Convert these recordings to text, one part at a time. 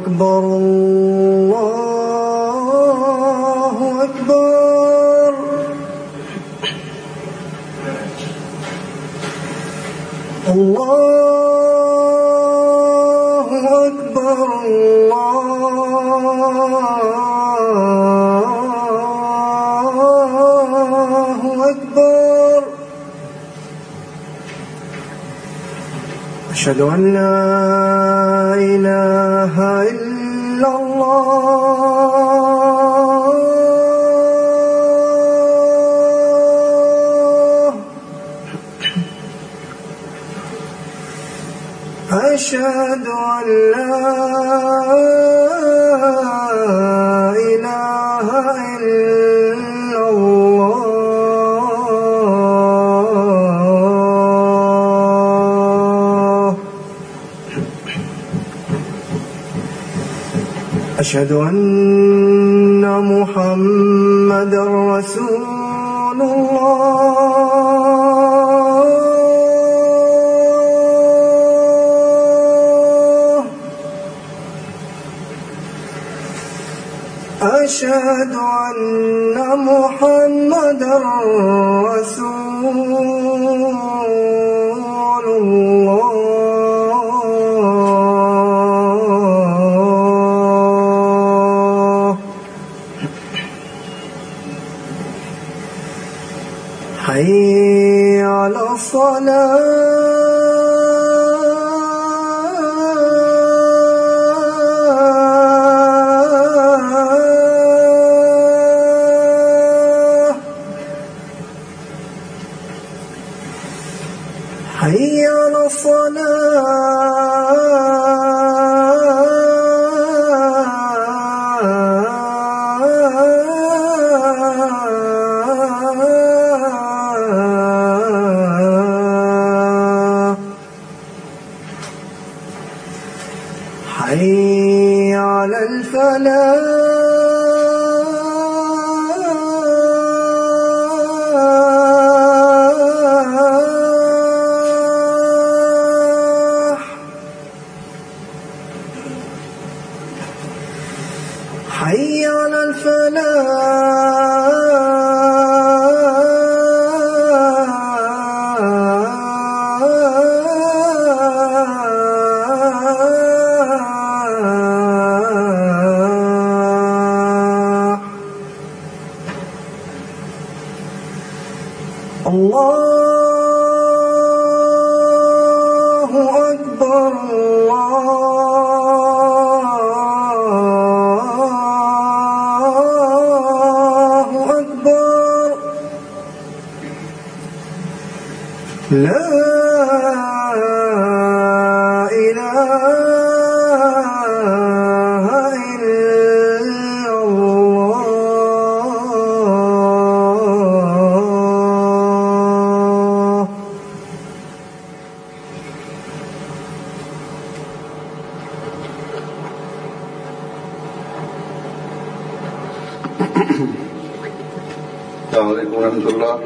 أكبر الله أكبر. الله أكبر الله أكبر. أشهد أن لا إله إلا الله. أشهد أن لا إله إلا الله. أشهد أن محمدًا رسول الله. أشهد أن محمدًا رسول الله. حي على الصلاة. حي على الصلاة. حي على الفلاح. حي على الفلاح. الله أكبر الله أكبر. لا إله إلا الله. السلام عليكم ورحمة الله.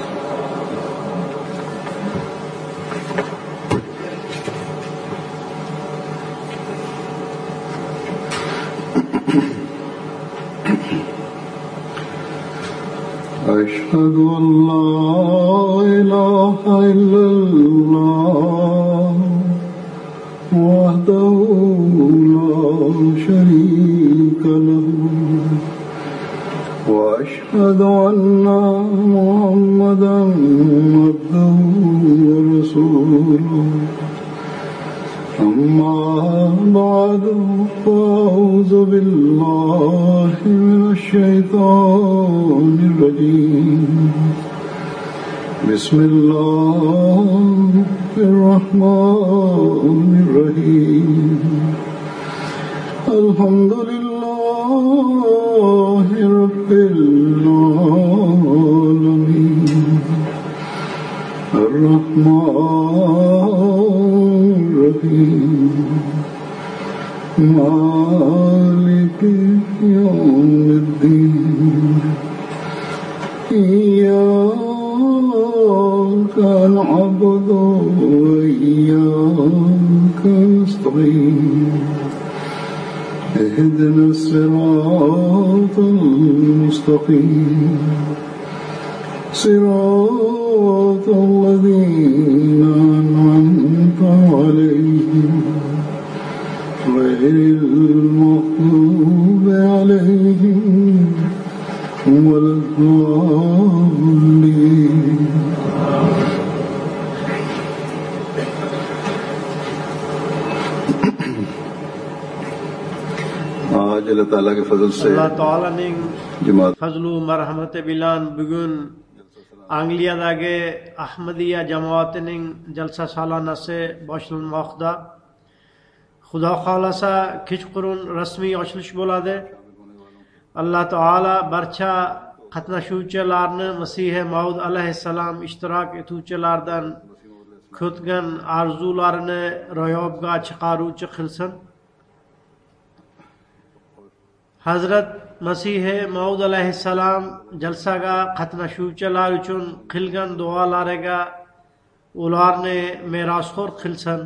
أشهد أن لا إله إلا الله وحده لا شريك له وأشهد أن محمدًا عبده ورسوله. أما بعد فأعوذ بالله من الشيطان الرجيم. بسم الله الرحمن الرحيم. الحمد لله رب العالمين. الرحمن الرحيم. مالك يوم الدين. إياك نعبد وإياك نستعين. اهدنا الصراط المستقيم صراط الذين أنعمت عليهم غير المغضوب عليهم ولا الضالين. आज अल्लाह ताला के फजल से Allah Ta'alaning Jamaat fazlu marhamati bilan bugun Angliyadagi Ahmadiyya jamoatining jalsa salonasi boshlanmoqda. Xudo xolasa kechqurun rasmiy ochilish bo'ladi. Alloh taolo barcha qatnashuvchilarni Masihi Maud alayhissalom ishtirok etuvchilardan ko'tgan orzularini ro'yobga chiqaruvchi qilsin. Hazrat Masihi Maud alayhissalom jalsaga qatnashuvchilar uchun qilgan duolariga ularni merosxo'r qilsin.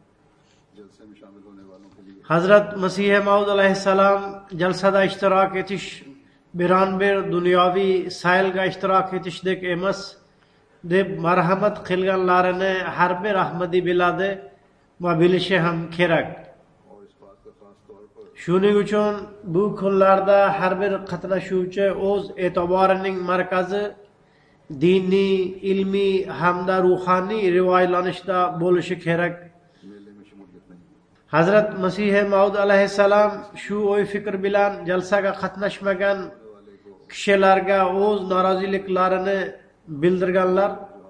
Hazrat Masihi Maud alayhissalom jalsada ishtirok etish biron bir dunyoviy saylga ishtirok etishdek emas deb marhamat qilganlarini har bir ahmadiy biladi va bilishi ham kerak. Shuning uchun bu kunlarda har bir qatnashuvchi o'z e'tiborining markazi diniy, ilmiy hamda ruhoniy rivojlanishda bo'lishi kerak. Hazrat Masihi Maud alayhissalom shu o'y fikr bilan jalsaga qatnashmagan kishilarga o'z noroziliklarini bildirganlar.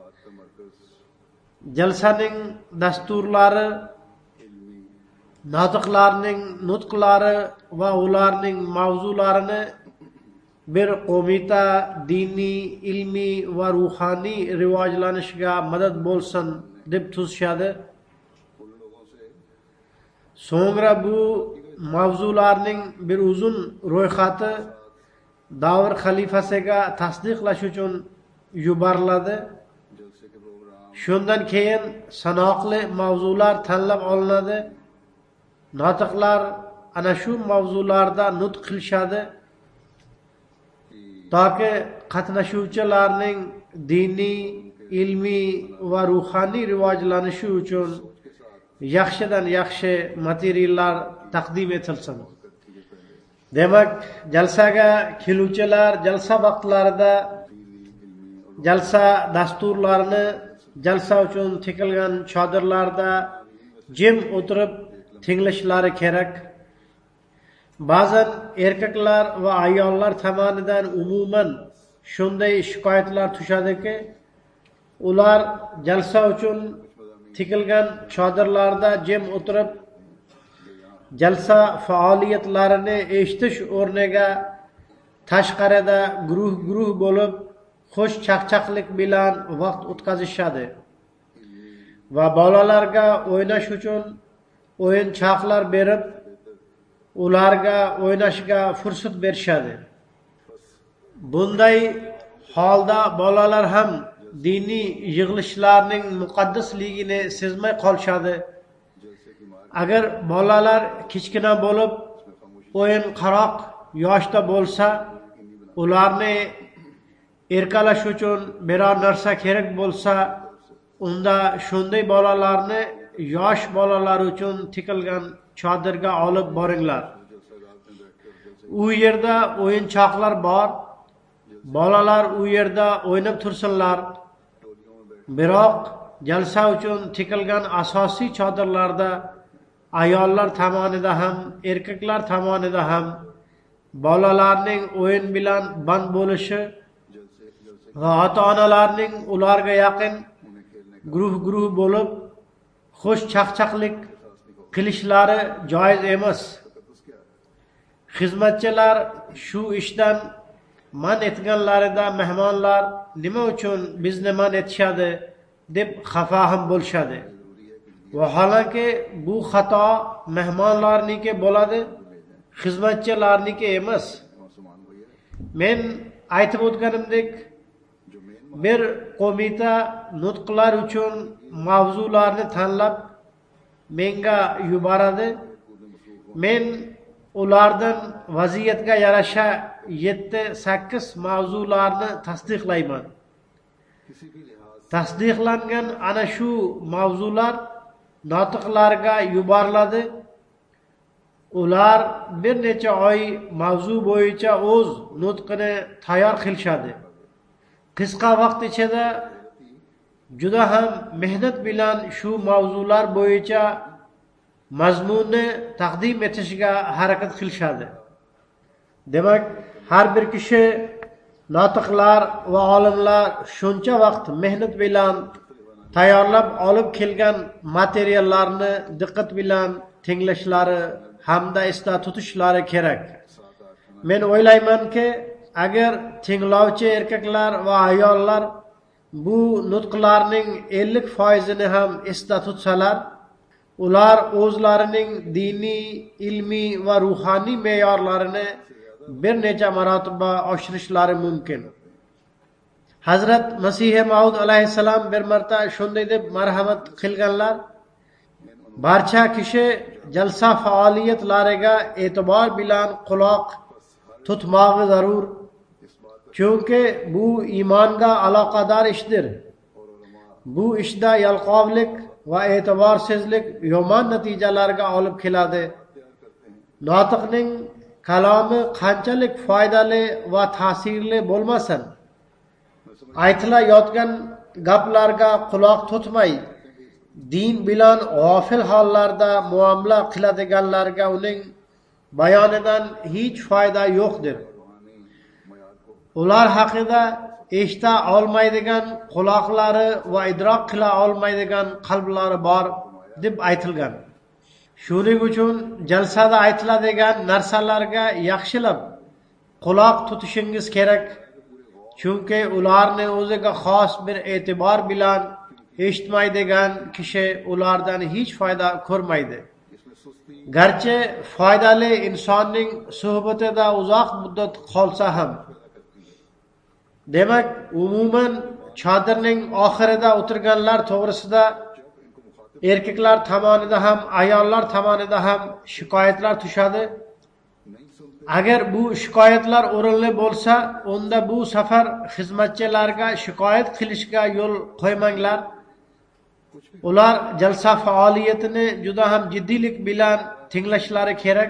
Jalsaning dasturlari, notiqlarning nutqlari va ularning mavzularini bir qo'mita diniy, ilmiy va ruhoniy rivojlanishga madad bo'lsin deb tuzishadi. So'ngra bu mavzularning bir uzun ro'yxati davr xalifasiga tasdiqlash uchun yuboriladi. Shundan keyin sanoqli mavzular tanlab olinadi. Notiqlar ana shu mavzularda nutq qilishadi. Toki qatnashuvchilarning diniy, ilmiy va ruhoniy rivojlanishi uchun yaxshidan yaxshi materiallar taqdim etilsin. Demak, jalsaga keluvchilar jalsa vaqtlarida jalsa dasturlarini jalsa uchun tikilgan chodirlarda jim o'tirib tinglashlari kerak. Ba'zan erkaklar va ayollar tomonidan umuman shunday shikoyatlar tushadiki, ular jalsa uchun tikilgan chodirlarda jim o'tirib jalsa faoliyatlarini eshitish o'rniga tashqarida guruh bo'lib xush chaqchaqlik bilan vaqt o'tkazishadi va bolalarga o'ynash uchun o'yinchoqlar berib, ularga o'ynashga fursat berishadi. Bunday holda bolalar ham diniy yig'ilishlarning muqaddasligini sezmay qolishadi. Agar bolalar kichkina bo'lib, o'yinqaroq yoshda bo'lsa, ularni erkalash uchun biror narsa kerak bo'lsa, unda shunday bolalarni yosh bolalar uchun tikilgan chodirga olib boringlar. U yerda o'yinchoqlar bor. Bolalar u yerda o'ynab tursinlar. Biroq jalsa uchun tikilgan asosiy chodirlarda ayollar tomonida ham, erkaklar tomonida ham bolalarning o'yin bilan band bo'lishi va ota-onalarning ularga yaqin guruh bo'lib xush chaqchaqlik qilishlari joiz emas. Xizmatchilar shu ishdan man etganlarida mehmonlar nima uchun bizni man etishadi deb xafa ham bo'lishadi. Vaholanki bu xato mehmonlarniki bo'ladi, xizmatchilarniki emas. Men aytib o'tganimdek, bir qo'mita nutqlar uchun mavzularni tanlab menga yuboradi. Men ulardan vaziyatga yarasha 7-8 mavzularni tasdiqlayman. Tasdiqlangan ana shu mavzular notiqlarga yuboriladi. Ular bir necha oy mavzu bo'yicha o'z nutqini tayyor qilishadi. Qisqa vaqt ichida juda ham mehnat bilan shu mavzular bo'yicha mazmunni taqdim etishga harakat qilishadi. Demak, har bir kishi notiqlar va olimlar shuncha vaqt mehnat bilan tayyorlab olib kelgan materiallarni diqqat bilan tinglashlari hamda esda tutishlari kerak. Men o'ylaymanki, agar tinglovchi erkaklar va ayollar bu nutqlarning 50% ham esda tutsalar, ular o'zlarining diniy, ilmiy va ruhoniy me'yorlarini bir necha marotaba oshirishlari mumkin. Hazrat Masih Maud alayhissalom bir marta shunday deb marhamat qilganlar: barcha kishi jalsa faoliyatlariga e'tibor bilan quloq tutmog'i zarur, chunki bu iymonga aloqador ishdir. Bu ishda yalqovlik va e'tiborsizlik yomon natijalarga olib keladi. Notiqning kalomi qanchalik foydali va ta'sirli bo'lmasin, aytilayotgan gaplarga quloq tutmay, din bilan g'ofil hollarda muomala qiladiganlarga uning bayonidan hech foyda yo'qdir. Ular haqida eshita olmaydigan quloqlari va idrok qila olmaydigan qalblari bor deb aytilgan. Shuning uchun jalsada aytiladigan narsalarga yaxshilab quloq tutishingiz kerak, chunki ularni o'ziga xos bir e'tibor bilan eshitmaydigan kishi ulardan hech foyda ko'rmaydi. Garchi foydali insonning suhbatida uzoq muddat qolsa ham. Demak, umuman chodirning oxirida o'tirganlar to'g'risida erkaklar tomonidan ham, ayollar tomonidan ham shikoyatlar tushadi. Agar bu shikoyatlar o'rinli bo'lsa, unda bu safar xizmatchilarga shikoyat qilishga yo'l qo'ymanglar. Ular jalsa faoliyatini juda ham jiddiylik bilan tinglashlari kerak.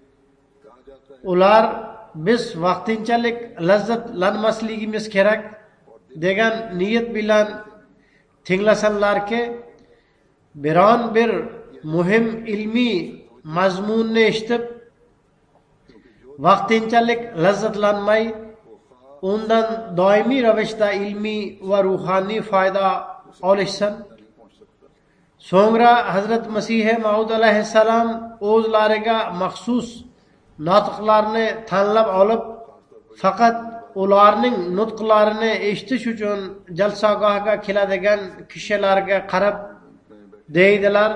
Ular biz vaqtinchalik lazzatlanmasligimiz kerak degan niyat bilan tinglasanlarki, biron bir muhim ilmiy mazmunni eshitib vaqtinchalik lazzatlanmay, undan doimiy ravishda ilmiy va ruhoniy foyda olishsin. So'ngra Hazrat Masih Maud alayhissalom o'zlariga maxsus notiqlarni tanlab olib, faqat ularning nutqlarini eshitish uchun jalsagohga keladigan kishilarga qarab deydilar: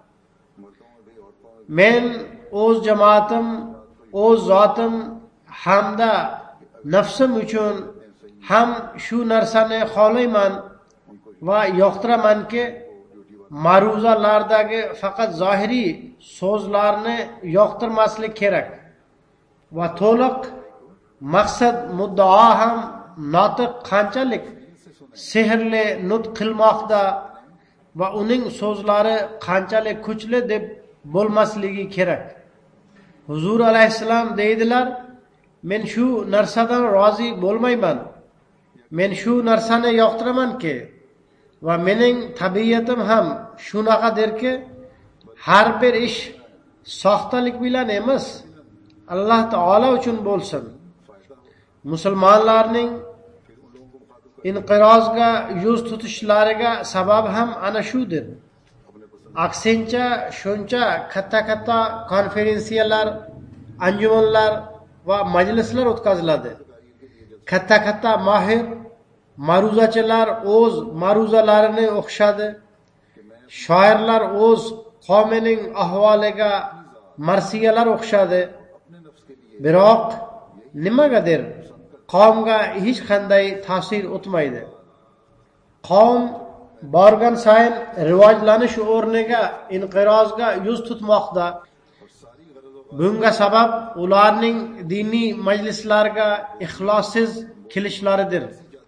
men o'z jamoatim, o'z zotim hamda nafsim uchun ham shu narsani xohlayman va yoqtiramanki, ma'ruzalardagi faqat zohiriy so'zlarni yoqtirmaslik kerak va to'liq maqsad muddao ham notiq qanchalik sehrli nutq qilmoqda va uning so'zlari qanchalik kuchli deb bo'lmasligi kerak. Huzur alayhissalom deydilar: men shu narsadan rozi bo'lmayman. Men shu narsani yoqtiramanki, va mening tabiatim ham shunaqadirki, har bir ish soxtalik bilan emas, Alloh taolo uchun bo'lsin. Musulmonlarning inqirozga yuz tutishlariga sabab ham ana shudir. Aksincha shuncha katta konferensiyalar, anjumanlar va majlislar o'tkaziladi. Katta mohir ma'ruzachilar o'z ma'ruzalarini o'qishadi. Shoirlar o'z qavmining ahvoliga marsiyalar o'qishadi. Biroq nimagadir qavmga hech qanday ta'sir o'tmaydi. Qavm borgan sayin rivojlanish o'rniga inqirozga yuz tutmoqda. Bunga sabab ularning diniy majlislarga ixlossiz kelishlaridir.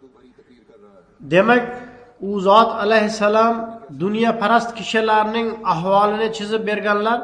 Demak, u zot alayhissalom dunyoparast kishilarning ahvolini chizib berganlar.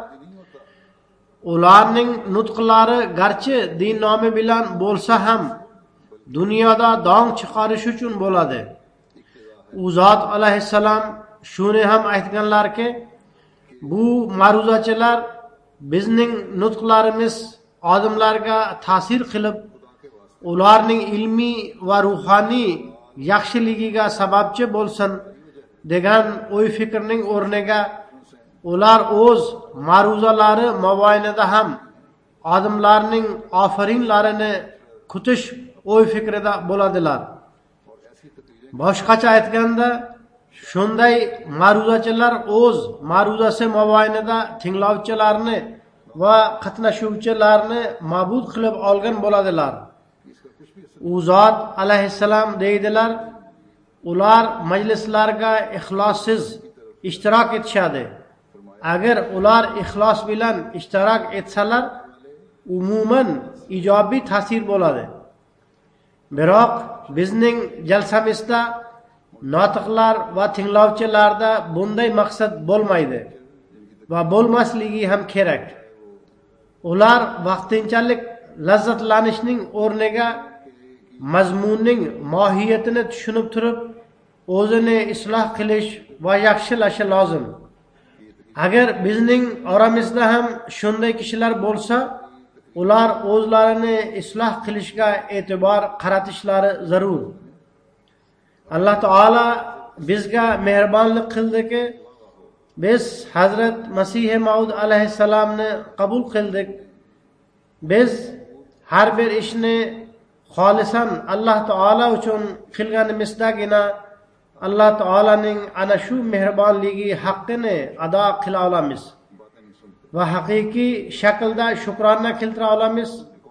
Ularning nutqlari garchi din nomi bilan bo'lsa ham dunyoda dong chiqarish uchun bo'ladi. U zot alayhissalom shuni ham aytganlarki, bu ma'ruzachilar bizning nutqlarimiz odamlarga ta'sir qilib, ularning ilmiy va ruhoniy yaxshiligiga sababchi bo'lsin degan o'y fikrning o'rniga ular o'z ma'ruzalari mobaynida ham odamlarning ofarinlarini kutish o'y fikrida bo'ladilar. Boshqacha aytganda, shunday ma'ruzachilar o'z ma'ruzasi mobaynida tinglovchilarni va qatnashuvchilarni ma'bud qilib olgan bo'ladilar. U zot alayhissalom deydilar, ular majlislarga ixlossiz ishtirok etishadi. Agar ular ixlos bilan ishtirok etsalar, umuman ijobiy ta'sir bo'ladi. Biroq bizning jalsamizda notiqlar va tinglovchilarda bunday maqsad bo'lmaydi va bo'lmasligi ham kerak. Ular vaqtinchalik lazzatlanishning o'rniga mazmunning mohiyatini tushunib turib, o'zini isloh qilish va yaxshilashi lozim. Agar bizning oramizda ham shunday kishilar bo'lsa, ular o'zlarini isloh qilishga e'tibor qaratishlari zarur. Alloh taolo bizga mehribonlik qildiki, biz Hazrat Masih Maud alayhissalomni qabul qildik. Biz har bir ishni xolisan Alloh taolo uchun qilganimizdagina Alloh taolaning ana shu mehribonligi haqqini ado qila olamiz va haqiqiy shaklda shukrona keltira olamiz.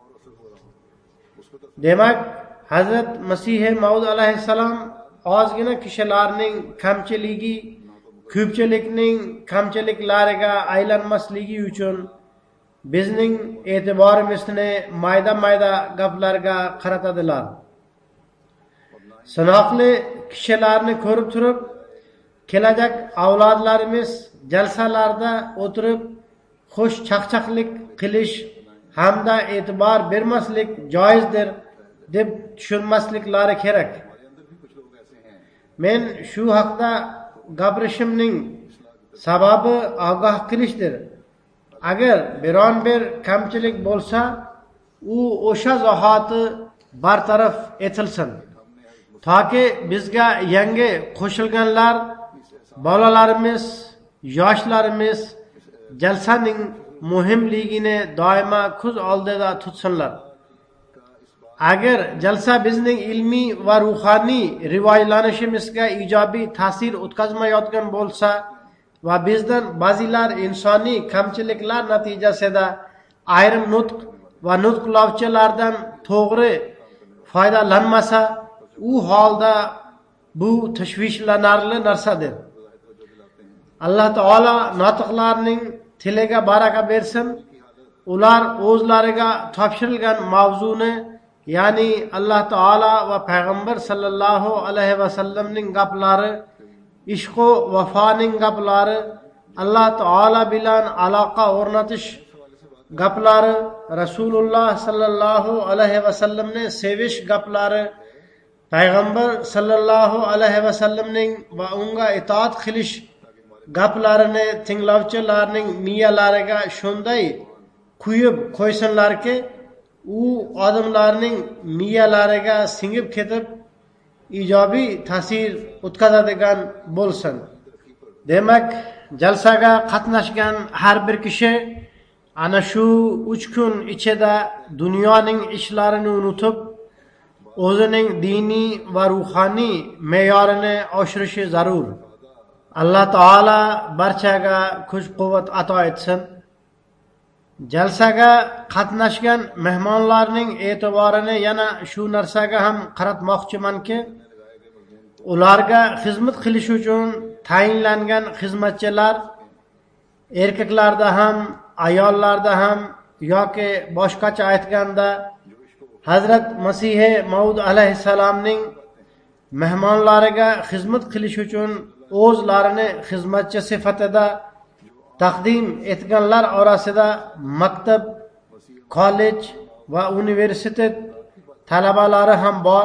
Demak, Hazrat Masih Maud alayhissalom ozgina kishilarning kamchiligi ko'pchilikning kamchiliklariga aylanmasligi uchun bizning e'tiborimizni mayda-mayda gaplarga qaratadilar. Sanoqli kishilarni ko'rib turib, kelajak avlodlarimiz jalsalarda o'tirib xush chaqchaqlik qilish hamda e'tibor bermaslik joizdir deb tushunmasliklari kerak. Men shu haqda gapirishimning sababi ogoh qilishdir. Agar biron bir kamchilik bo'lsa, u o'sha zahoti bartaraf etilsin. Toki bizga yangi qo'shilganlar, bolalarimiz, yoshlarimiz jalsaning muhimligini doimo ko'z oldida tutsinlar. Agar jalsa bizning ilmiy va ruhoniy rivojlanishimizga ijobiy ta'sir o'tkazmayotgan bo'lsa va bizdan ba'zilar insoniy kamchiliklar natijasida ayrim nutq va nutqlovchilardan to'g'ri foydalanmasa, u holda bu tashvishlanarli narsadir. Alloh taolo notiqlarning tiliga baraka bersin. Ular o'zlariga topshirilgan mavzuni, ya'ni Alloh taolo va payg'ambar sallallohu alayhi va sallamning gaplari, ishq va vafoning gaplari, Alloh taolo bilan aloqa o'rnatish gaplari, Rasululloh sallallohu alayhi va sallamni sevish gaplari, payg'ambar sallallohu alayhi va sallamning va unga itoat qilish gaplarini tinglovchilarning miyalariga shunday quyib qo'ysinlarki, u odamlarning miyalariga singib ketib ijobiy ta'sir o'tkazadigan bo'lsin. Demak, jalsaga qatnashgan har bir kishi ana shu 3 kun ichida dunyoning ishlarini unutib, o'zining diniy va ruhoniy me'yorini oshirishi zarur. Alloh taolo barchaga kuch-quvvat ato etsin. Jalsaga qatnashgan mehmonlarning e'tiborini yana shu narsaga ham qaratmoqchimanki, ularga xizmat qilish uchun tayinlangan xizmatchilar erkaklarda ham, ayollarda ham yoki boshqacha aytganda Hazrat Masih Maud alayhissalomning mehmonlariga xizmat qilish uchun o'zlarini xizmatchi sifatida taqdim etganlar orasida maktab, kollej va universitet talabalari ham bor.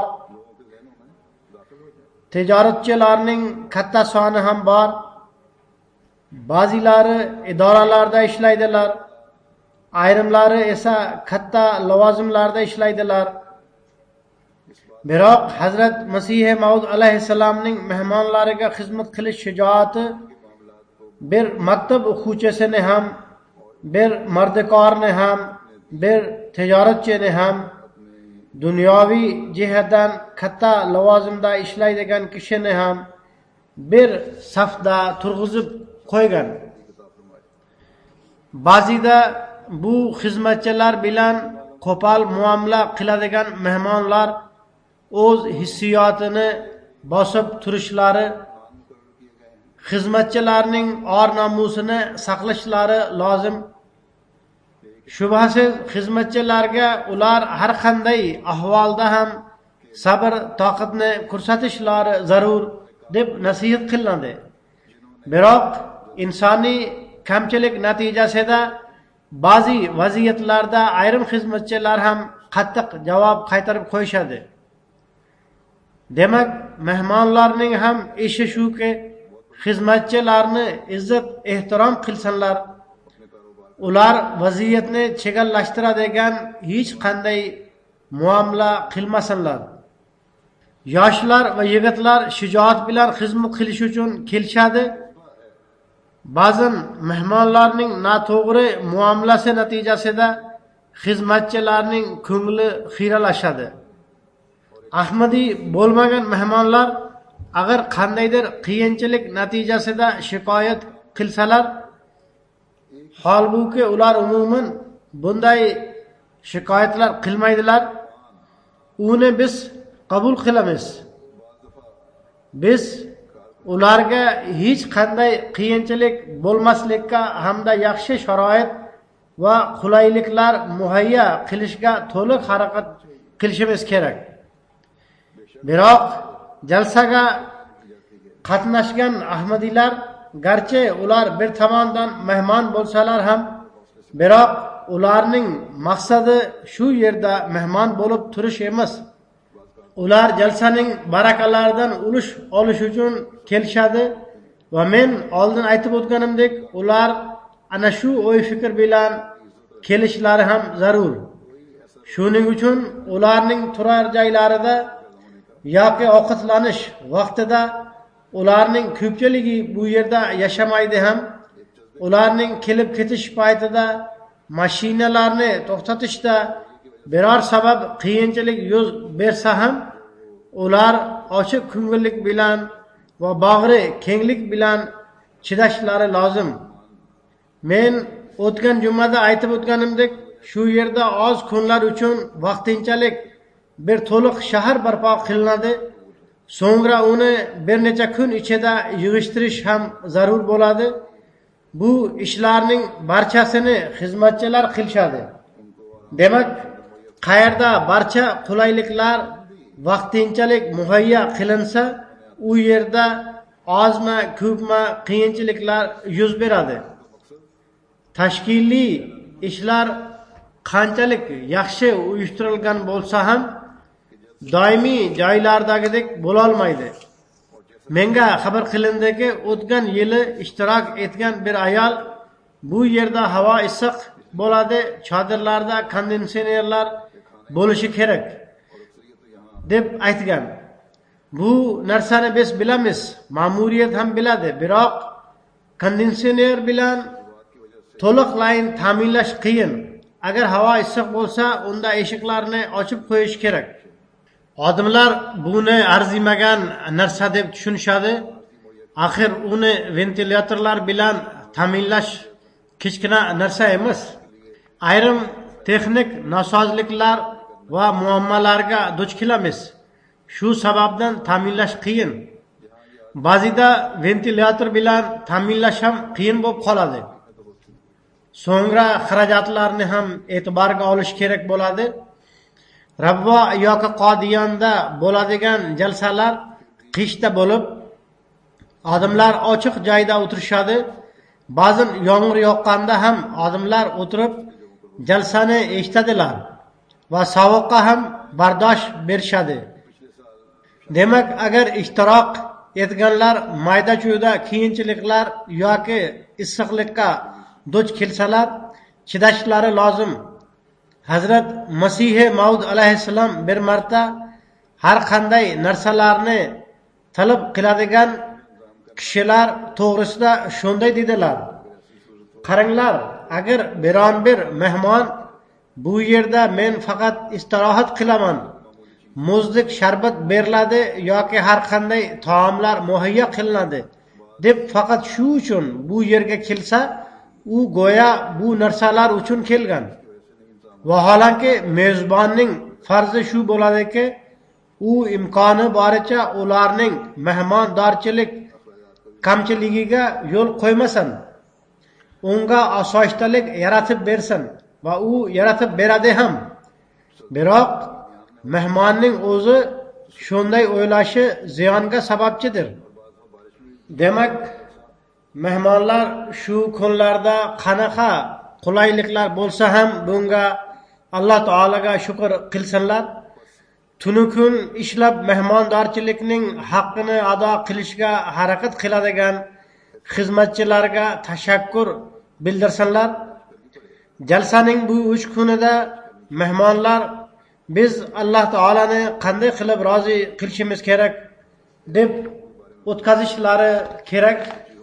Tijoratchilarning katta soni ham bor. Ba'zilari idoralarda ishlaydilar, ayrimlari esa katta lavozimlarda ishlaydilar. Biroq Hazrat Masih Maud alayhissalomning mehmonlariga xizmat qilish shijoati bir maktab o'quvchisini ham, bir mardikorni ham, bir tijoratchini ham, dunyoviy jihatdan katta lavozimda ishlaydigan kishini ham bir safda turg'izib qo'ygan. Ba'zida bu xizmatchilar bilan qo'pol muomala qiladigan mehmonlar o'z hissiyotini bosib turishlari, xizmatchilarning or nomusini saqlashlari lozim. Shubhasiz xizmatchilarga ular har qanday ahvolda ham sabr, toqatni ko'rsatishlari zarur deb nasihat qilinadi. Biroq insoniy kamchilik natijasida ba'zi vaziyatlarda ayrim xizmatchilar ham qattiq javob qaytarib qo'yishadi. Demak, mehmonlarning ham ishi shuki, xizmatchilarni izzat ehtirom qilsinlar. Ular vaziyatni chegallashtiradigan hech qanday muomala qilmasinlar. Yoshlar va yigitlar shijoat bilan xizmat qilish uchun kelishadi. Ba'zan mehmonlarning noto'g'ri muomalasi natijasida xizmatchilarning ko'ngli xiralashadi. Ahmadiy bo'lmagan mehmonlar agar qandaydir qiyinchilik natijasida shikoyat qilsalar, holbuki ular umuman bunday shikoyatlar qilmaydilar, uni biz qabul qilamiz. Biz ularga hech qanday qiyinchilik bo'lmaslikka hamda yaxshi sharoit va qulayliklar muhayyo qilishga to'liq harakat qilishimiz kerak. Biroq jalsaga qatnashgan ahmadiylar, garchi ular bir tomondan mehmon bo'lsalar ham, biroq ularning maqsadi shu yerda mehmon bo'lib turish emas. Ular jalsaning barakalaridan ulush olish uchun kelishadi va men oldin aytib o'tganimdek, ular ana shu o'y fikr bilan kelishlari ham zarur. Shuning uchun ularning turar joylarida yoki ovqatlanish vaqtida ularning ko'pchiligi bu yerda yashamaydi ham, ularning kelib ketish paytida mashinalarni to'xtatishda biror sabab qiyinchilik yuz bersa ham, ular ochiq ko'ngillik bilan va bag'ri kenglik bilan chidashlari lozim. Men o'tgan jumada aytib o'tganimdek, shu yerda oz kunlar uchun vaqtinchalik bir to'liq shahar barpo qilinadi. So'ngra uni bir necha kun ichida yig'ishtirish ham zarur bo'ladi. Bu ishlarning barchasini xizmatchilar qilishadi. Demak, qayerda barcha qulayliklar vaqtinchalik muhayyo qilinsa, u yerda ozmi, ko'pmi qiyinchiliklar yuz beradi. Tashkiliy ishlar qanchalik yaxshi uyushtirilgan bo'lsa ham, doimiy joylardagidek bo'la olmaydi. Menga xabar qilindiki, o'tgan yili ishtirok etgan bir ayol bu yerda havo issiq bo'ladi, chodirlarda konditsionerlar bo'lishi kerak deb aytgan. Bu narsani biz bilamiz, ma'muriyat ham biladi, biroq konditsioner bilan to'liqlayin ta'minlash qiyin. Agar havo issiq bo'lsa, unda eshiklarni ochib qo'yish kerak. Odamlar buni arzimagan narsa deb tushunishadi. Axir uni ventilyatorlar bilan ta'minlash kichkina narsa emas. Ayrim texnik nosozliklar va muammolarga duch kelamiz. Shu sababdan ta'minlash qiyin. Ba'zida ventilyator bilan ta'minlash ham qiyin bo'lib qoladi. so'ngra xarajatlarni ham e'tiborga olish kerak bo'ladi. Rabbo yoki Qodiyonda bo'ladigan jalsalar qishda bo'lib, odamlar ochiq joyda o'tirishadi. Ba'zan yomg'ir yoqqanda ham odamlar o'tirib jalsani eshitadilar va sovuqqa ham bardosh berishadi. Demak, agar ishtirok etganlar mayda-chuyda qiyinchiliklar yoki issiqlikka duch kelsalar, chidashlari lozim. Hazrat Masih Maud alayhissalom bir marta har qanday narsalarni talab qiladigan kishilar to'g'risida shunday dedilar: qaranglar, agar biron bir mehmon bu yerda men faqat istirohat qilaman, muzlik sharbat beriladi yoki har qanday taomlar muhayyo qilinadi deb faqat shu uchun bu yerga kelsa, u go'yo bu narsalar uchun kelgan. Vaholanki mezbonning farzi shu bo'ladiki, u imkoni boricha ularning mehmondorchilik kamchiligiga yo'l qo'ymasin, unga osoyishtalik yaratib bersin va u yaratib beradi ham. Biroq mehmonning o'zi shunday o'ylashi ziyonga sababchidir. Demak, mehmonlar shu kunlarda qanaqa qulayliklar bo'lsa ham bunga Alloh taolaga shukr qilsinlar. Tunu kun ishlab mehmondorchilikning haqqini ado qilishga harakat qiladigan xizmatchilarga tashakkur bildirsinlar. Jalsaning bu 3 kunida mehmonlar biz Alloh taolani qanday qilib rozi qilishimiz kerak deb o'tkazishlari kerak.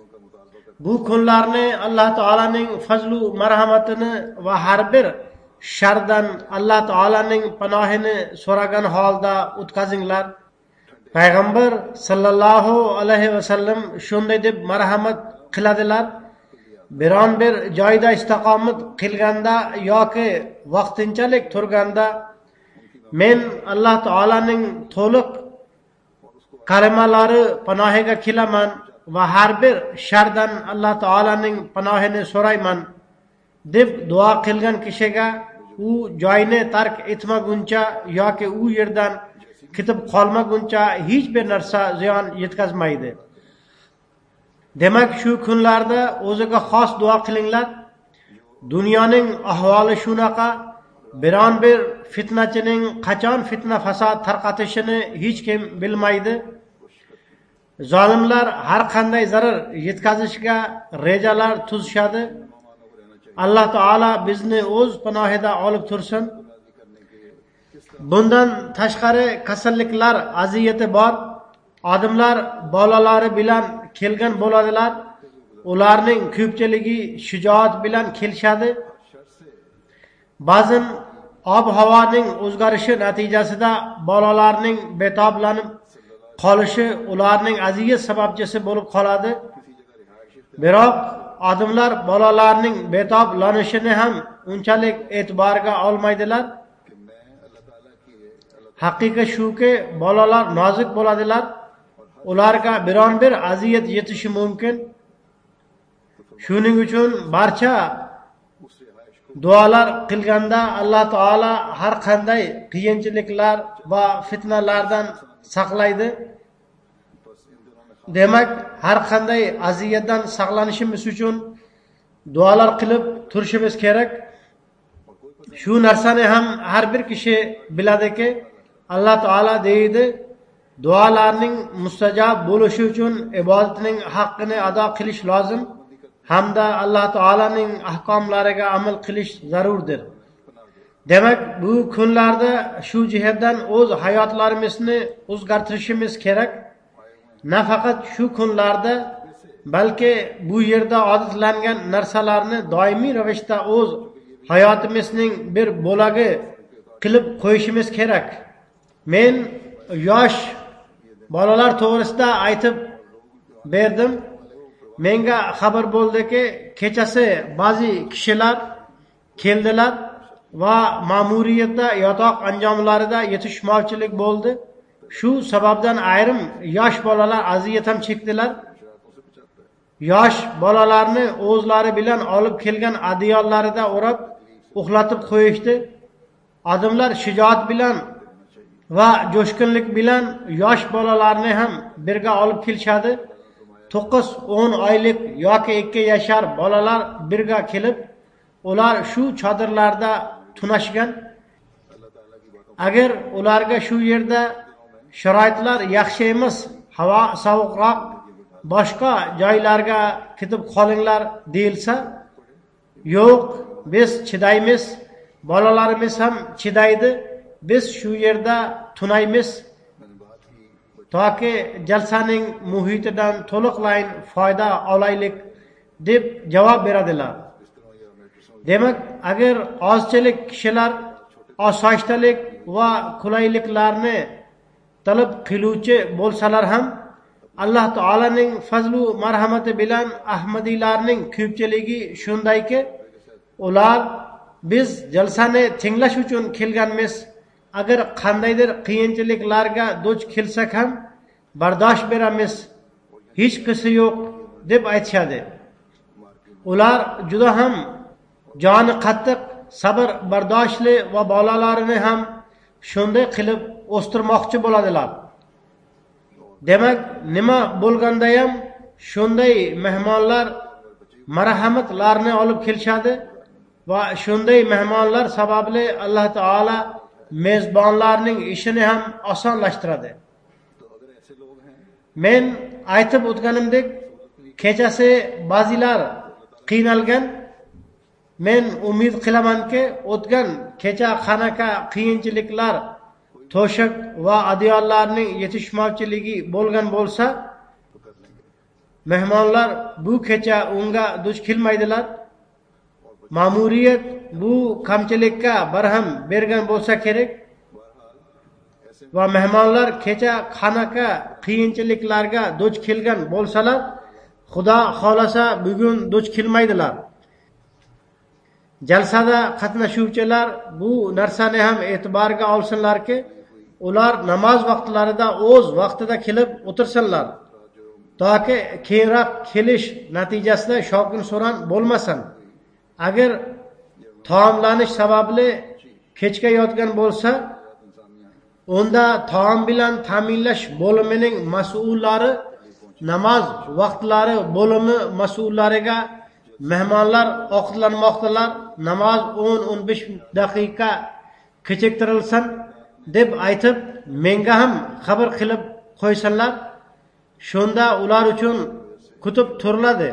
Bu kunlarni Alloh taolaning fazlu marhamatini va har bir shardan Alloh taolaning panohini so'ragan holda o'tkazinglar. Payg'ambar sallallohu alayhi vasallam shunday deb marhamat qiladilar: biron bir joyda istiqomat qilganda yoki vaqtinchalik turganda men Alloh taolaning to'liq kalimalari panohiga kelaman va har bir shardan Alloh taolaning panohini so'rayman deb duo qilgan kishiga u joyni tark etmaguncha yoki u yerdan ketib qolmaguncha hech bir narsa ziyon yetkazmaydi. Demak, shu kunlarda o'ziga xos duo qilinglar. Dunyoning ahvoli shunaqa, biron bir fitnachining qachon fitna fasod tarqatishini hech kim bilmaydi. Zolimlar har qanday zarar yetkazishga rejalar tuzishadi. Alloh taolo bizni o'z panohida olib tursin. Bundan tashqari kasalliklar aziyati bor. Odamlar bolalari bilan kelgan bo'ladilar. Ularning ko'pchiligi shijoat bilan kelishadi. Ba'zan ob-havoning o'zgarishi natijasida bolalarning betoblanib qolishi ularning aziyat sababchisi bo'lib qoladi. Biroq odamlar bolalarning betoblanishini ham unchalik e'tiborga olmaydilar. Haqiqat shuki, bolalar nozik bo'ladilar. Ularga biron bir aziyat yetishi mumkin. Shuning uchun barcha duolar qilganda Alloh taolo har qanday qiyinchiliklar va fitnalardan saqlaydi. Demak, har qanday aziyatdan saqlanishimiz uchun duolar qilib turishimiz kerak. Shu narsani ham har bir kishi biladiki, Alloh taolo deydi: duolarning mustajob bo'lishi uchun ibodatning haqqini ado qilish lozim hamda Alloh taolaning ahkomlariga amal qilish zarurdir. Demak, bu kunlarda shu jihatdan o'z hayotlarimizni o'zgartirishimiz kerak. Nafaqat shu kunlarda, balki bu yerda odatlangan narsalarni doimiy ravishda o'z hayotimizning bir bo'lagi qilib qo'yishimiz kerak. Men yosh bolalar to'g'risida aytib berdim. Menga xabar bo'ldiki, kechasi ba'zi kishilar keldilar va ma'muriyatda yotoq anjomlarida yetishmovchilik bo'ldi. Shu sababdan ayrim yosh bolalar aziyat ham chekdilar. yosh bolalarni o'zlari bilan olib kelgan adiyollarida o'rab uxlatib qo'yishdi. Odamlar shijoat bilan va jo'shqinlik bilan yosh bolalarni ham birga olib kelishadi. 9-10 oylik yoki 2 yashar bolalar birga kelib, ular shu chodirlarda tunashgan. Agar ularga shu yerda sharoitlar yaxshi emas, havo sovuqroq, boshqa joylarga ketib qolinglar deyilsa, yo'q, biz chidaymiz, bolalarimiz ham chidaydi, biz shu yerda tunaymiz toki jalsaning muhitidan to'liqlayin foyda olaylik deb javob beradilar. Demak, agar ozchilik kishilar osoyishtalik va qulayliklarni talab qiluvchi bo'lsalar ham, Alloh taolaning fazlu marhamati bilan ahmadiylarning ko'pchiligi shundayki, ular biz jalsani tinglash uchun kelganmiz. Agar qandaydir qiyinchiliklarga duch kelsak ham bardosh beramiz. Hech qisi yo'q deb aytishadi. Ular juda ham joni qattiq, sabr bardoshli va bolalarini ham shunday qilib o'stirmoqchi bo'ladilar. Demak, nima bo'lganda ham shunday mehmonlar marhamatlarni olib kelishadi va shunday mehmonlar sababli Alloh taolo mezbonlarning ishini ham osonlashtiradi. Men aytib o'tganimdek, kechasi ba'zilar qiynalgan. Men umid qilamanki, o'tgan kecha qanaqa qiyinchiliklar, to'shak va adiyollarning yetishmovchiligi bo'lgan bo'lsa, mehmonlar bu kecha unga duch kelmaydilar. Ma'muriyat bu kamchilikka barham bergan bo'lsa kerak va mehmonlar kecha qanaqa qiyinchiliklarga duch kelgan bo'lsalar, Xudo xolasa bugun duch kelmaydilar. Jalsada qatnashuvchilar bu narsani ham e'tiborga olsinlarki, ular namoz vaqtlarida o'z vaqtida kelib o'tirsinlar, toki keyinroq kelish natijasida shovqin-suron bo'lmasin. Agar taomlanish sababli kechga yotgan bo'lsa, unda taom bilan ta'minlash bo'limining mas'ullari, namoz vaqtlari bo'limi mas'ullariga mehmonlar ovqatlanmoqdalar, namoz 10-15 daqiqa kechiktirilsin deb aytib, menga ham xabar qilib qo'ysinlar. Shunda ular uchun kutib turiladi.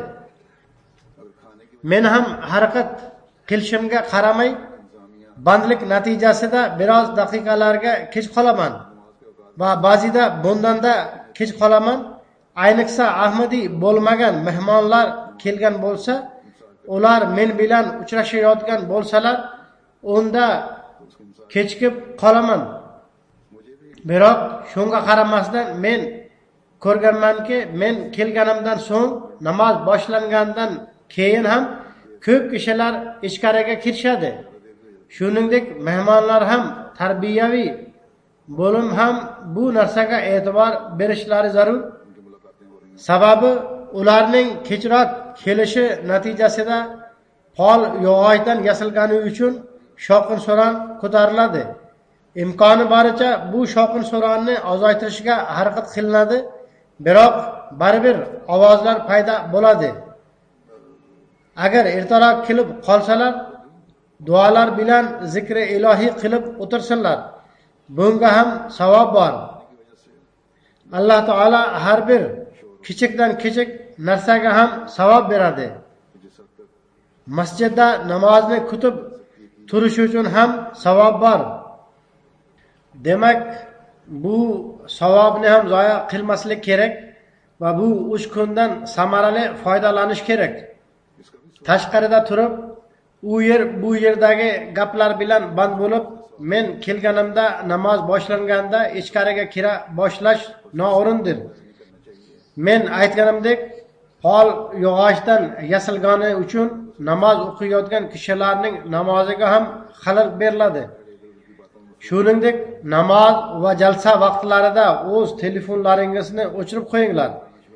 Men ham harakat qilishimga qaramay, bandlik natijasida biroz daqiqalarga kech qolaman va ba'zida bundanda kech qolaman. Ayniqsa Ahmadiy bo'lmagan mehmonlar kelgan bo'lsa, ular men bilan uchrashayotgan bo'lsalar, unda kechikib qolaman. Biroq shunga qaramasdan men ko'rganmanki, men kelganimdan so'ng namoz boshlangandan keyin ham ko'p kishilar ichkariga kirishadi. Shuningdek, mehmonlar ham tarbiyaviy bo'lim ham bu narsaga e'tibor berishlari zarur. Sababi ularning kechroq kelishi natijasida pol yog'ochdan yasalgani uchun shovqin-suron ko'tariladi. Imkoni boricha bu shovqin-suronni ozaytirishga harakat qilinadi, biroq baribir ovozlar paydo bo'ladi. Agar ertaroq kelib qolsalar, duolar bilan zikri ilohiy qilib o'tirsinlar. Bunga ham savob bor. Alloh taolo har bir kichikdan kichik narsaga ham savob beradi. Masjidda namozni kutib turish uchun ham savob bor. Demak, bu savobni ham zoya qilmaslik kerak va bu 3 kundan samarali foydalanish kerak. Tashqarida turib, u yer bu yerdagi gaplar bilan band bo'lib, men kelganimda namoz boshlanganda ichkariga kira boshlash noo'rindir. Men aytganimdek, pol yog'ochdan yasalgani uchun namoz o'qiyotgan kishilarning namoziga ham xalal beriladi. Shuningdek, namoz va jalsa vaqtlarida o'z telefonlaringizni o'chirib qo'yinglar.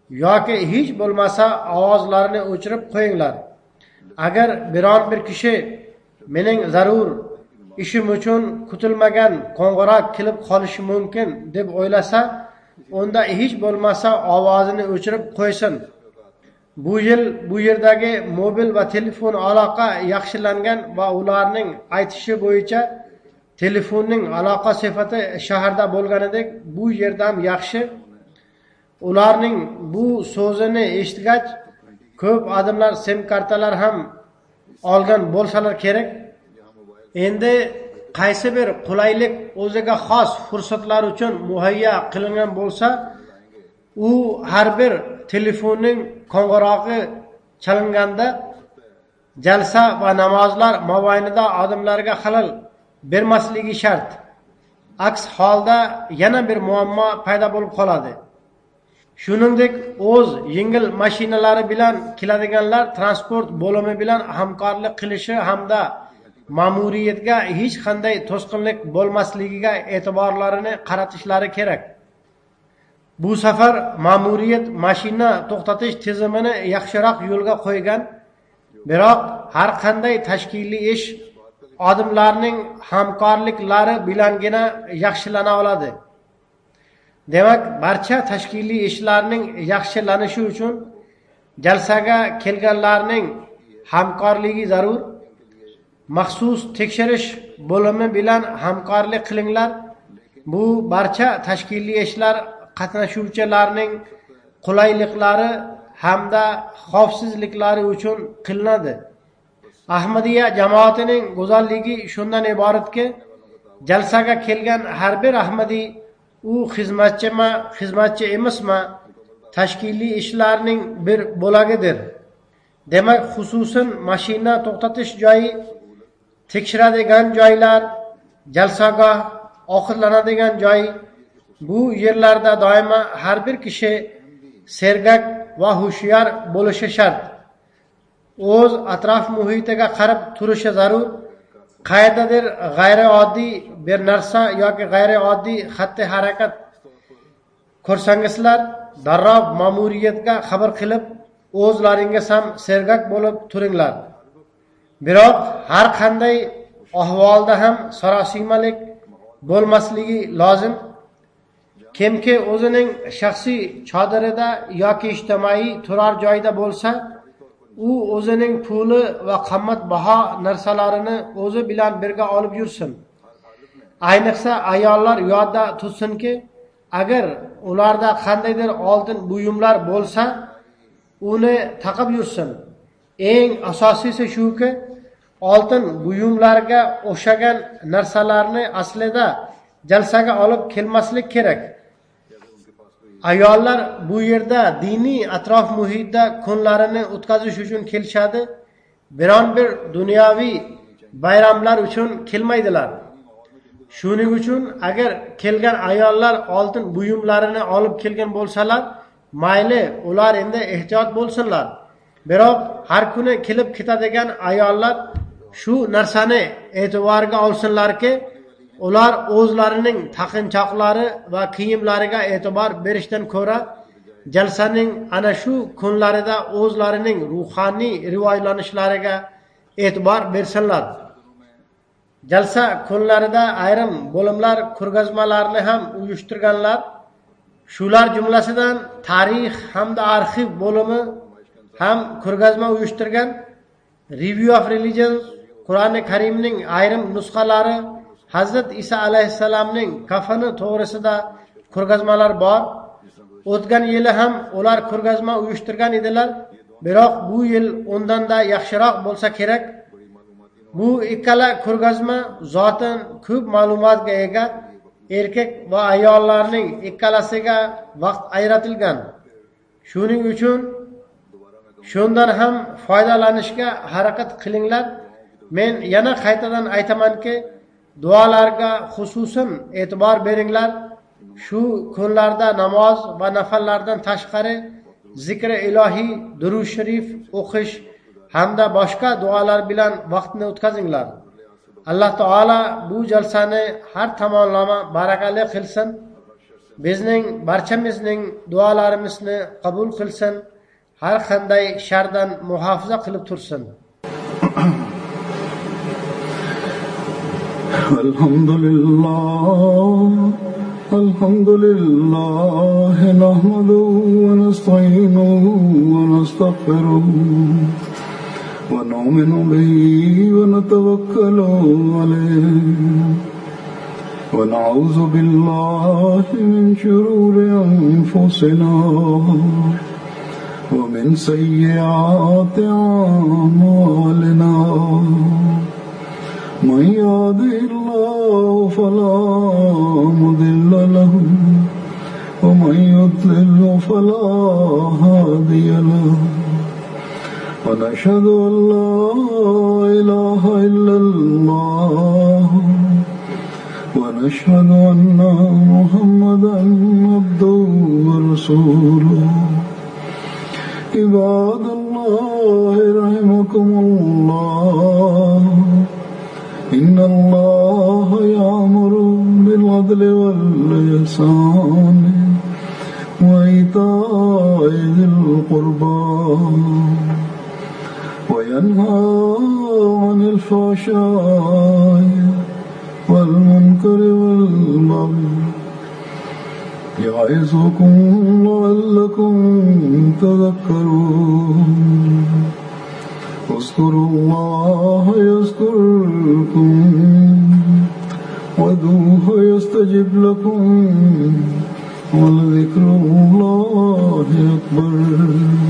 yoki hech bo'lmasa ovozlarini o'chirib qo'yinglar. Agar biron bir kishi mening zarur ishim uchun kutilmagan qo'ng'iroq kelib qolishi mumkin deb o'ylasa, unda hech bo'lmasa ovozini o'chirib qo'ysin. Bu yil bu yerdagi mobil va telefon aloqa yaxshilangan va ularning aytishi bo'yicha telefonning aloqa sifati shaharda bo'lganidek bu yerda ham yaxshi. Ularning bu so'zini eshitgach, ko'p odamlar sim kartalar ham olgan bo'lsalar kerak. Endi qaysi bir qulaylik o'ziga xos fursatlar uchun muhayyo qilingan bo'lsa, u har bir telefonning qo'ng'irog'i chalinganda jalsa va namozlar mobaynida odamlarga xalal bermasligi shart. Aks holda yana bir muammo paydo bo'lib qoladi. Shuningdek, o'z yengil mashinalari bilan keladiganlar transport bo'limi bilan hamkorlik qilishi hamda ma'muriyatga hech qanday to'sqinlik bo'lmasligiga e'tiborlarini qaratishlari kerak. Bu safar ma'muriyat mashina to'xtatish tizimini yaxshiroq yo'lga qo'ygan, biroq har qanday tashkiliy ish odamlarning hamkorliklari bilangina yaxshilana oladi. Demak, barcha tashkiliy ishlarning yaxshilanishi uchun jalsaga kelganlarning hamkorligi zarur. Maxsus tekshirish bo'limi bilan hamkorlik qilinglar. Bu barcha tashkiliy ishlar qatnashuvchilarning qulayliklari hamda xavfsizliklari uchun qilinadi. Ahmadiyya jamoatining go'zalligi shundan iboratki, jalsaga kelgan har bir ahmadiy u xizmatchi emasmi, tashkiliy ishlarning bir bo'lagidir. Demak, xususan mashina to'xtatish joyi, tekshiradigan joylar, jalsagoh, ovqatlanadigan joy, bu yerlarda doimo har bir kishi sergak va hushyor bo'lishi shart. O'z atrof muhitiga qarab turishi zarur. Qaydadir g'ayrioddiy bir narsa yoki g'ayrioddiy xatti harakat ko'rsangizlar, darrov ma'muriyatga xabar qilib, o'zlaringiz ham sergak bo'lib turinglar. Biroq har qanday ahvolda ham sarosimalik bo'lmasligi lozim. Kimki o'zining shaxsiy chodirida yoki ijtimoiy turar joyda bo'lsa, u o'zining puli va qimmatbaho narsalarini o'zi bilan birga olib yursin. Ayniqsa ayollar yodda tutsinki, agar ularda qandaydir oltin buyumlar bo'lsa, uni taqib yursin. Eng asosiysi shuki, oltin buyumlarga o'xshagan narsalarni aslida jalsaga olib kelmaslik kerak. Ayollar bu yerda diniy atrof muhitda kunlarini o'tkazish uchun kelishadi. Biron bir dunyoviy bayramlar uchun kelmaydilar. Shuning uchun agar kelgan ayollar oltin buyumlarini olib kelgan bo'lsalar, mayli, ular endi ehtiyot bo'lsinlar. Biroq har kuni kelib ketadigan ayollar shu narsani e'tiborga olsinlarki, ular o'zlarining taqinchoqlari va kiyimlariga e'tibor berishdan ko'ra, jalsaning ana shu kunlarida o'zlarining ruhoniy rivojlanishlariga e'tibor bersinlar. Jalsa kunlarida ayrim bo'limlar ko'rgazmalarni ham uyushtirganlar. Shular jumlasidan tarix hamda arxiv bo'limi ham ko'rgazma uyushtirgan. Review of Religion, Qur'oni Karimning ayrim nusxalari, Hazrat Isa alayhissalomning kafani to'g'risida ko'rgazmalar bor. O'tgan yili ham ular ko'rgazma uyushtirgan edilar, biroq bu yil undan da yaxshiroq bo'lsa kerak. Bu ikkala ko'rgazma zotan ko'p ma'lumotga ega, erkak va ayollarning ikkalasiga vaqt ajratilgan. Shuning uchun shundan ham foydalanishga harakat qilinglar. Men yana qaytadan aytamanki, duolarga xususan e'tibor beringlar. Shu kunlarda namoz va nafallardan tashqari zikri ilohiy, durud sharif o'qish hamda boshqa duolar bilan vaqtni o'tkazinglar. Alloh taolo bu jalsani har tomonlama barakali qilsin. bizning barchamizning duolarimizni qabul qilsin, har qanday shardan muhofaza qilib tursin. Alhamdulillah nahmaduhu wa nasta'inuhu wa nastaghfiruh wa nu'minu bihi wa natawakkalu alayhi wa na'udhu billahi min shururi anfusina wa min sayyiati a'malina. من يهده الله فلا مضل له ومن يضلل فلا هادي له ونشهد أن لا إله إلا الله ونشهد أن محمدا عبده ورسوله. عباد الله رحمكم الله إن الله يأمر بالعدل والإحسان وإيتاء ذي القربى وينهى عن الفحشاء والمنكر والبغي يعظكم لعلكم تذكرون. اذكروا الله يذكركم وادعوه يستجب لكم ولذكر الله أكبر.